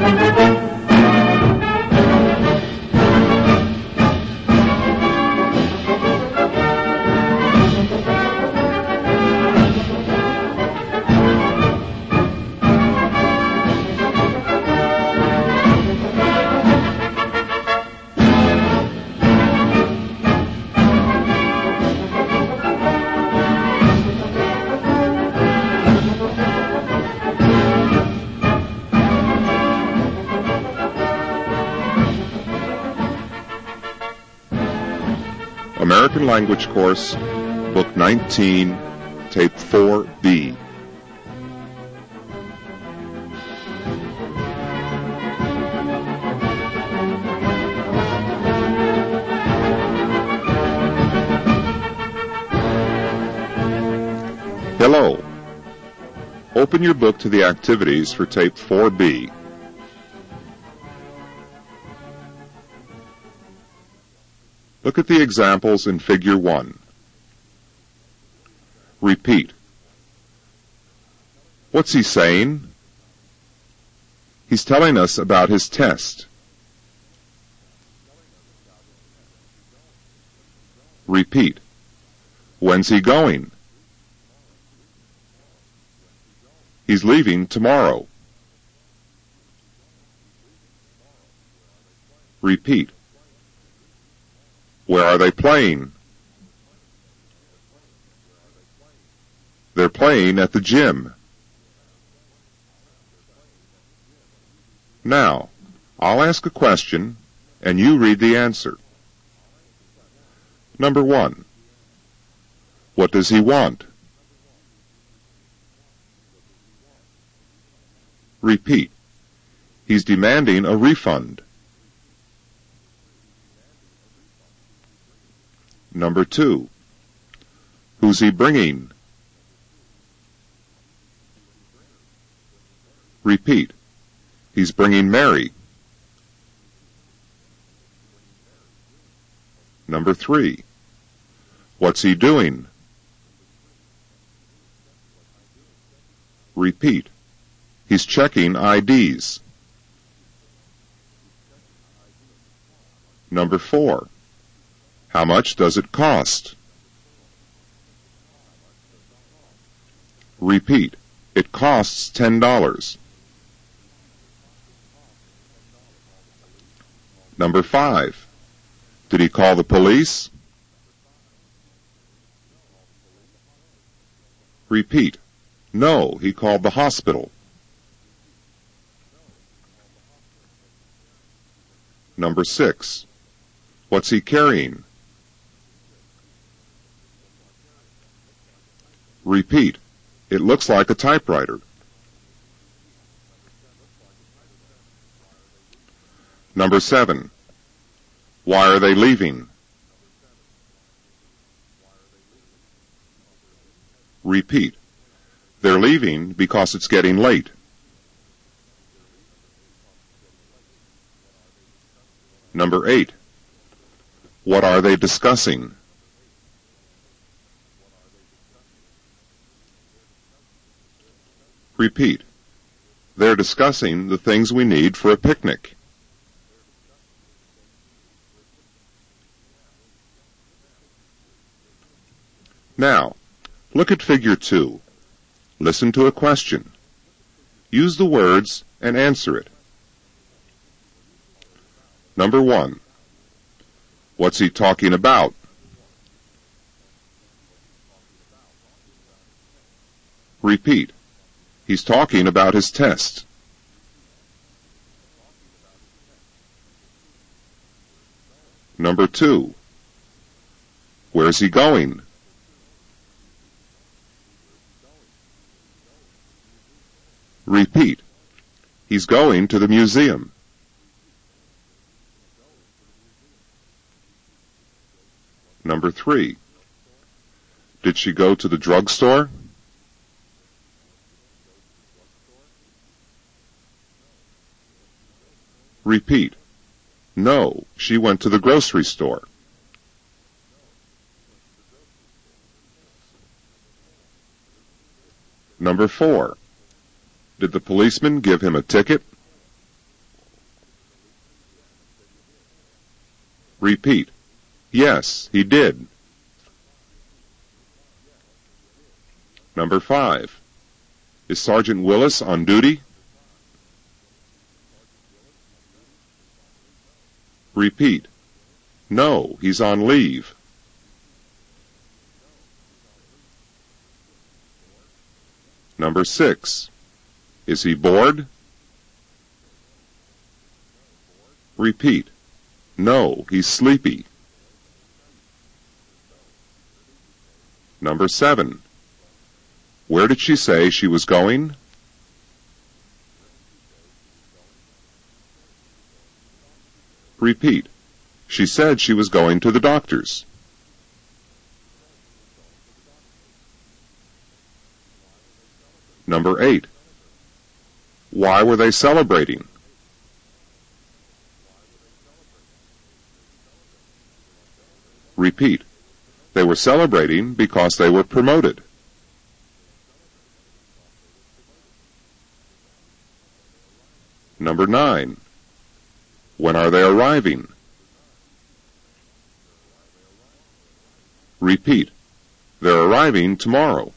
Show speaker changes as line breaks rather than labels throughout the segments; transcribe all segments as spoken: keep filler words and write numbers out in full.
American Language Course, Book nineteen, Tape four B. Hello. Open your book to the activities for Tape four B. Look at the examples in Figure one. Repeat. What's he saying? He's telling us about his test. Repeat. When's he going? He's leaving tomorrow. Repeat. Where are they playing? They're playing at the gym. Now, I'll ask a question, and you read the answer. Number one. What does he want? Repeat. He's demanding a refund. Number two. Who's he bringing? Repeat. He's bringing Mary. Number three. What's he doing? Repeat. He's checking I Ds. Number four. How much does it cost? Repeat. It costs ten dollars. Number five. Did he call the police? Repeat. No, he called the hospital. Number six. What's he carrying? Repeat. It looks like a typewriter. Number seven. Why are they leaving? Repeat. They're leaving because it's getting late. Number eight. What are they discussing? Repeat. They're discussing the things we need for a picnic. Now, look at Figure two. Listen to a question. Use the words and answer it. Number one. What's he talking about? Repeat. He's talking about his test. Number two. Where's he going? Repeat. He's going to the museum. Number three. Did she go to the drugstore? Repeat. No, she went to the grocery store. Number four. Did the policeman give him a ticket? Repeat. Yes, he did. Number five. Is Sergeant Willis on duty? Repeat. No, he's on leave. Number six. Is he bored? Repeat. No, he's sleepy. Number seven. Where did she say she was going? Repeat. She said she was going to the doctor's. Number eight. Why were they celebrating? Repeat. They were celebrating because they were promoted. Number nine. When are they arriving? Repeat. They're arriving tomorrow.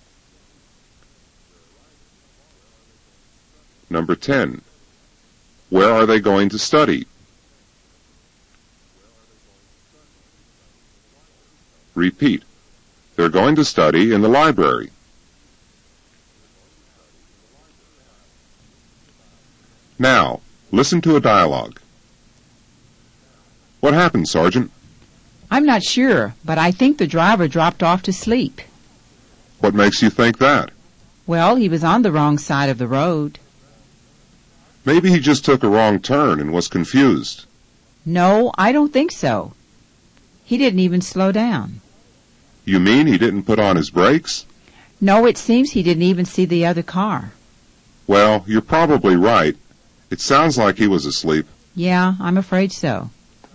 Number ten. Where are they going to study? Repeat. They're going to study in the library. Now, listen to a dialogue. What happened, Sergeant?
I'm not sure, but I think the driver dropped off to sleep.
What makes you think that?
Well, he was on the wrong side of the road.
Maybe he just took a wrong turn and was confused.
No, I don't think so. He didn't even slow down.
You mean he didn't put on his brakes?
No, it seems he didn't even see the other car.
Well, you're probably right. It sounds like he was asleep.
Yeah, I'm afraid so.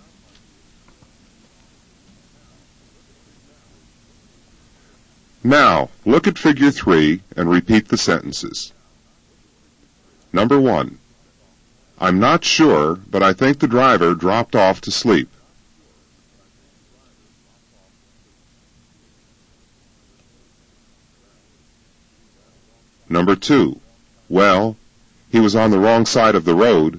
Now, look at figure three and repeat the sentences. Number one. I'm not sure, but I think the driver dropped off to sleep. Number two. Well, he was on the wrong side of the road.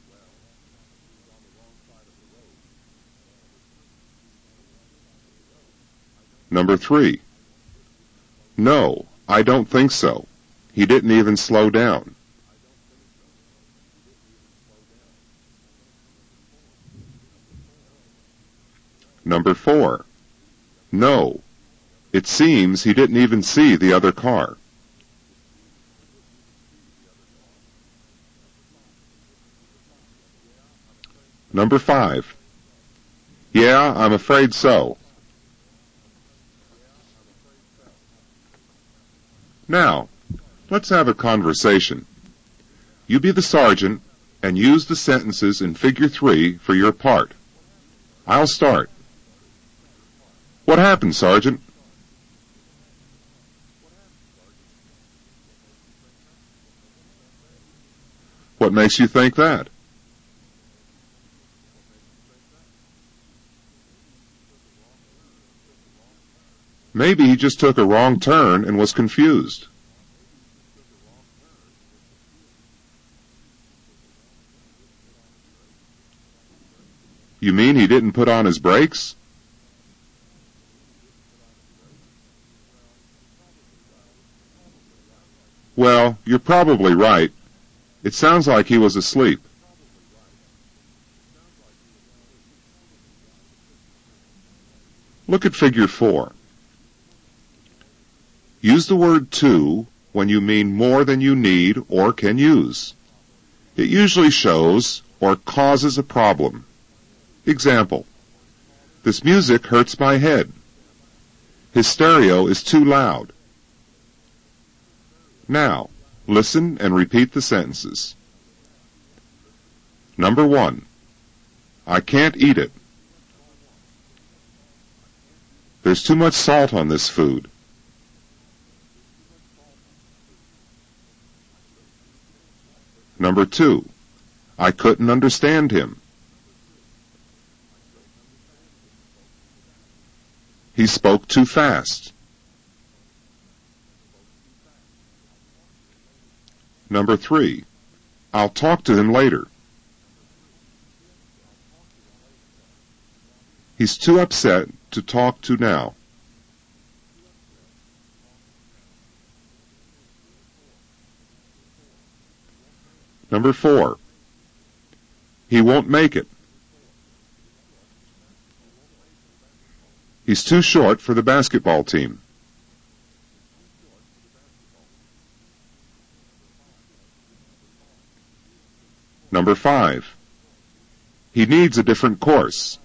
Number three. No, I don't think so. He didn't even slow down. Number four. No, it seems he didn't even see the other car. Number five. Yeah, I'm afraid so. Now, let's have a conversation. You be the sergeant and use the sentences in figure three for your part. I'll start. What happened, Sergeant? What makes you think that? Maybe he just took a wrong turn and was confused. You mean he didn't put on his brakes? Well, you're probably right. It sounds like he was asleep. Look at figure four. Use the word to when you mean more than you need or can use. It usually shows or causes a problem. Example. This music hurts my head. His stereo is too loud. Now, listen and repeat the sentences. Number one. I can't eat it. There's too much salt on this food. Number two. I couldn't understand him. He spoke too fast. Number three, I'll talk to him later. He's too upset to talk to now. Number four, he won't make it. He's too short for the basketball team. Number five, he needs a different course.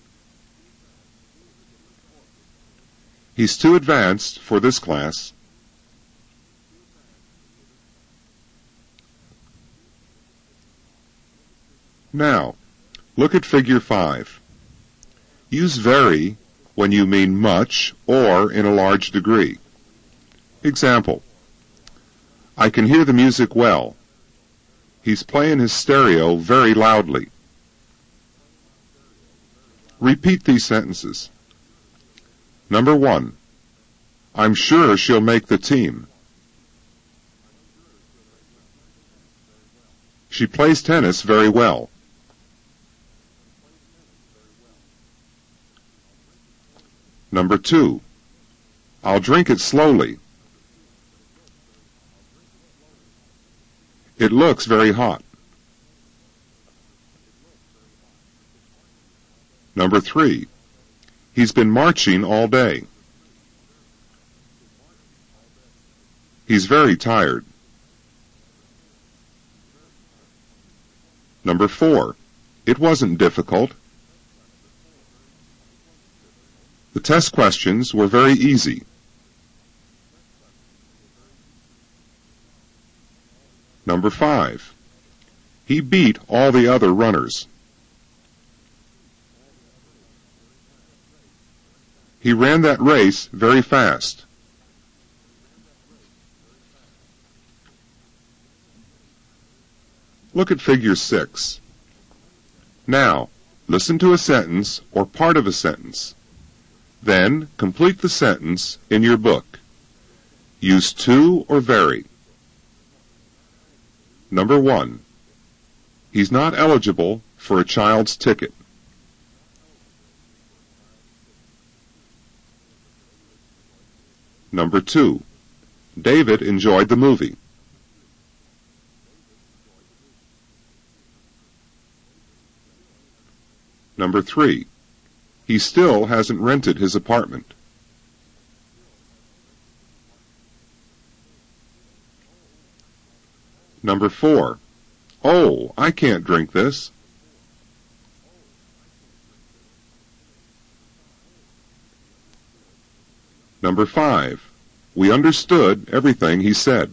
He's too advanced for this class. Now, look at figure five. Use very when you mean much or in a large degree. Example, I can hear the music well. He's playing his stereo very loudly. Repeat these sentences. Number one, I'm sure she'll make the team. She plays tennis very well. Number two, I'll drink it slowly. It looks very hot. Number three, he's been marching all day. He's very tired. Number four, it wasn't difficult. The test questions were very easy. Number five, he beat all the other runners. He ran that race very fast. Look at figure six. Now, listen to a sentence or part of a sentence. Then, complete the sentence in your book. Use too or very. Number one, he's not eligible for a child's ticket. Number two, David enjoyed the movie. Number three, he still hasn't rented his apartment. Number four, oh, I can't drink this. Number five, we understood everything he said.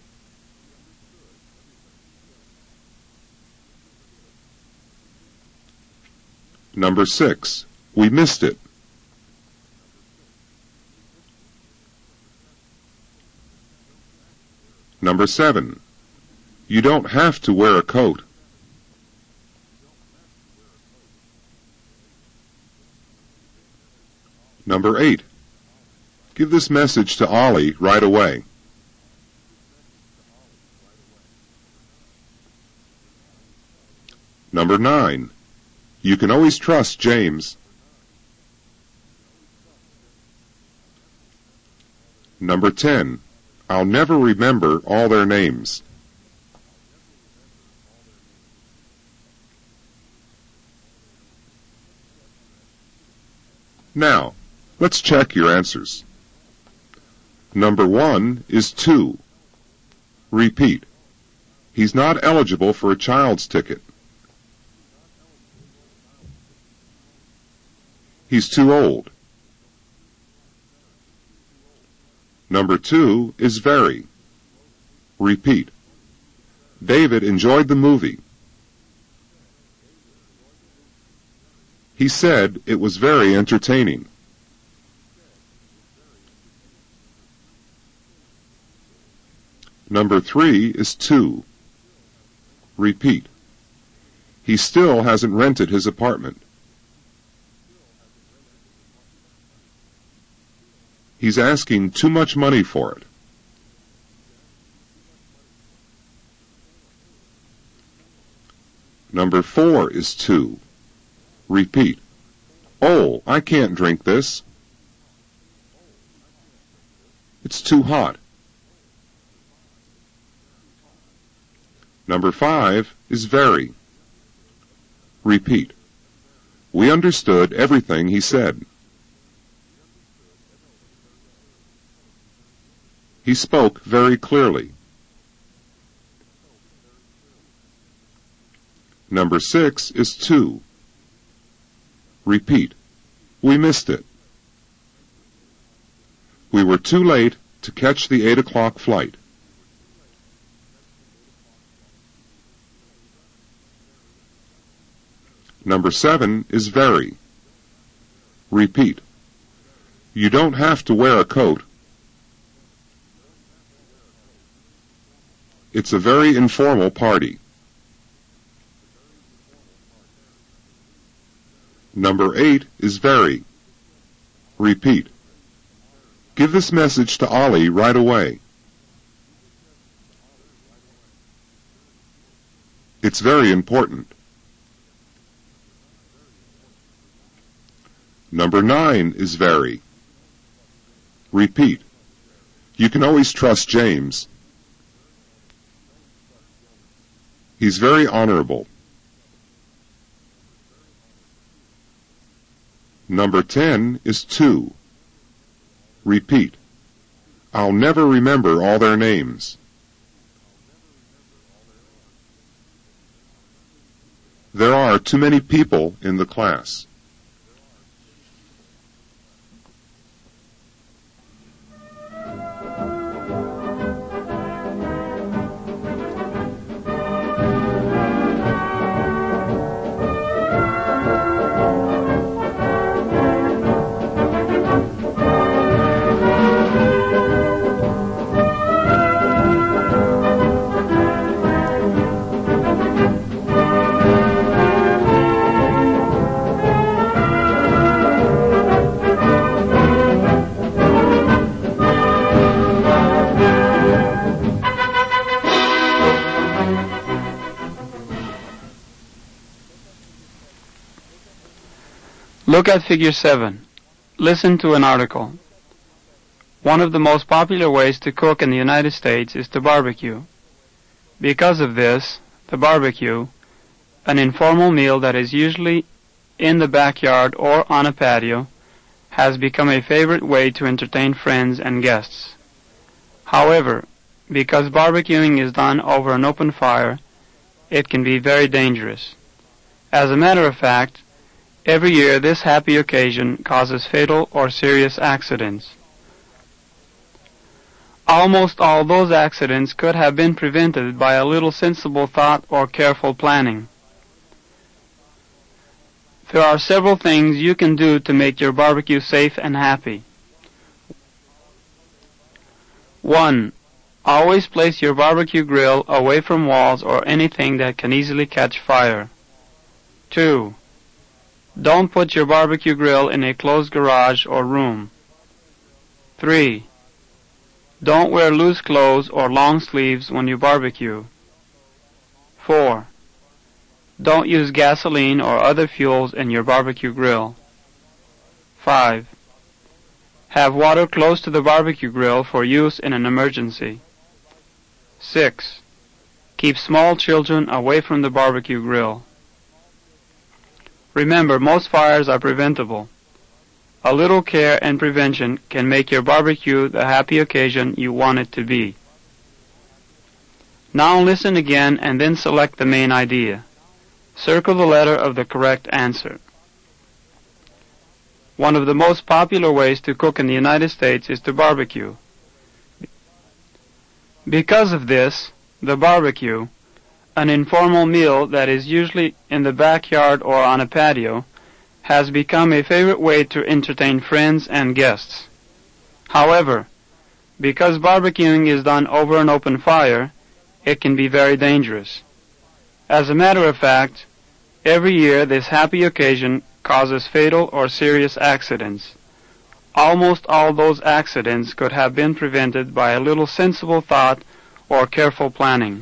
Number six, we missed it. Number seven, you don't have to wear a coat. Number eight, give this message to Ollie right away. Number nine, you can always trust James. Number ten, I'll never remember all their names. Now, let's check your answers. Number one is two. Repeat. He's not eligible for a child's ticket. He's too old. Number two is very. Repeat. David enjoyed the movie. He said it was very entertaining. Number three is two. Repeat. He still hasn't rented his apartment. He's asking too much money for it. Number four is two. Repeat. Oh, I can't drink this. It's too hot. Number five is very. Repeat. We understood everything he said. He spoke very clearly. Number six is two. Repeat. We missed it. We were too late to catch the eight o'clock flight. Number seven is very. Repeat. You don't have to wear a coat. It's a very informal party. Number eight is very. Repeat. Give this message to Ollie right away. It's very important. Number nine is very. Repeat. You can always trust James. He's very honorable. Number ten is two. Repeat. I'll never remember all their names. There are too many people in the class.
Look at Figure seven. Listen to an article. One of the most popular ways to cook in the United States is to barbecue. Because of this, the barbecue, an informal meal that is usually in the backyard or on a patio, has become a favorite way to entertain friends and guests. However, because barbecuing is done over an open fire, it can be very dangerous. As a matter of fact, every year this happy occasion causes fatal or serious accidents. Almost all those accidents could have been prevented by a little sensible thought or careful planning. There are several things you can do to make your barbecue safe and happy. One. Always place your barbecue grill away from walls or anything that can easily catch fire. Two. Don't put your barbecue grill in a closed garage or room. Three. Don't wear loose clothes or long sleeves when you barbecue. Four. Don't use gasoline or other fuels in your barbecue grill. Five. Have water close to the barbecue grill for use in an emergency. Six. Keep small children away from the barbecue grill. Remember, most fires are preventable. A little care and prevention can make your barbecue the happy occasion you want it to be. Now listen again and then select the main idea. Circle the letter of the correct answer. One of the most popular ways to cook in the United States is to barbecue. Because of this, the barbecue, an informal meal that is usually in the backyard or on a patio, has become a favorite way to entertain friends and guests. However, because barbecuing is done over an open fire, it can be very dangerous. As a matter of fact, every year this happy occasion causes fatal or serious accidents. almost all those accidents could have been prevented by a little sensible thought or careful planning.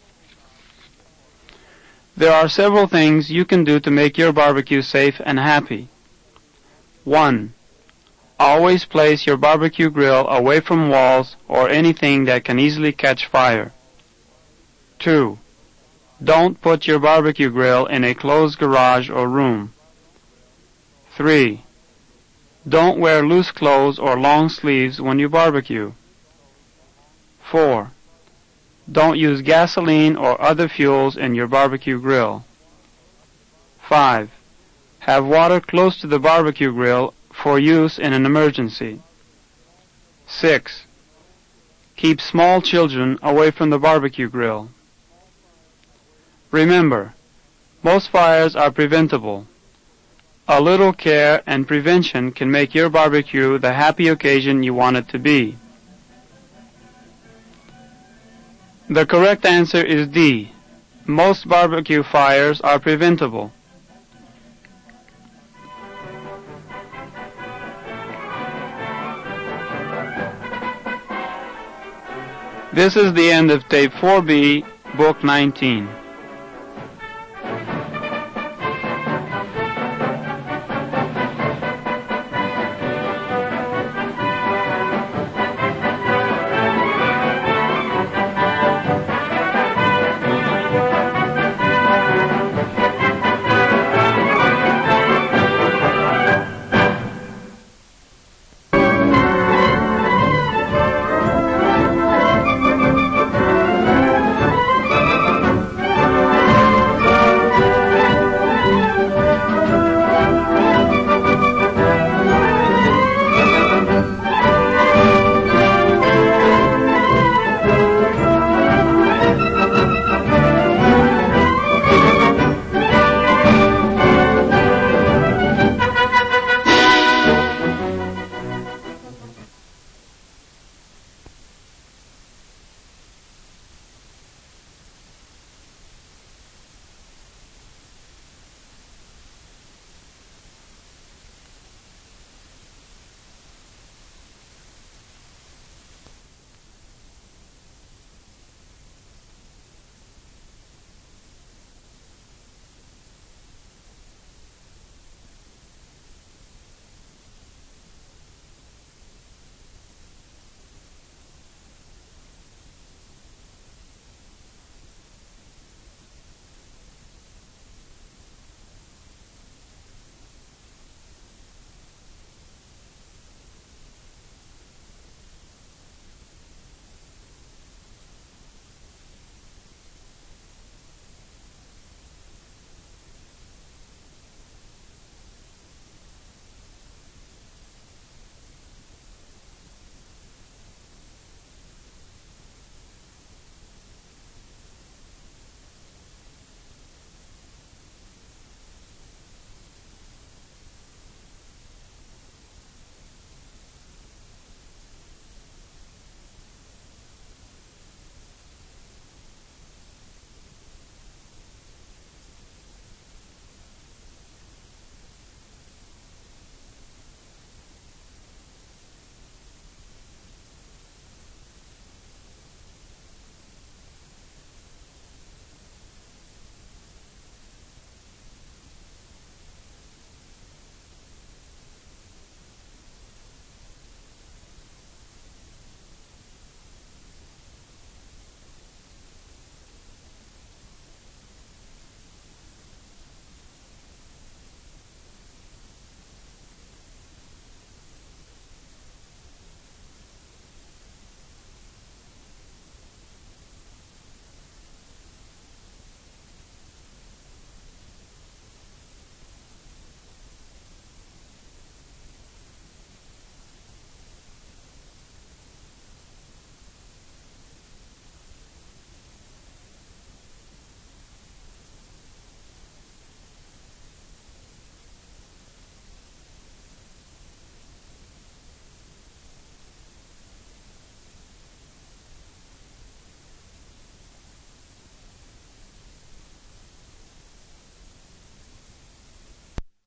There are several things you can do to make your barbecue safe and happy. One. Always place your barbecue grill away from walls or anything that can easily catch fire. Two. Don't put your barbecue grill in a closed garage or room. Three. Don't wear loose clothes or long sleeves when you barbecue. Four. Don't use gasoline or other fuels in your barbecue grill. Five. Have water close to the barbecue grill for use in an emergency. Six. Keep small children away from the barbecue grill. Remember, most fires are preventable. A little care and prevention can make your barbecue the happy occasion you want it to be. The correct answer is D. Most barbecue fires are preventable. This is the end of Tape four B, Book nineteen.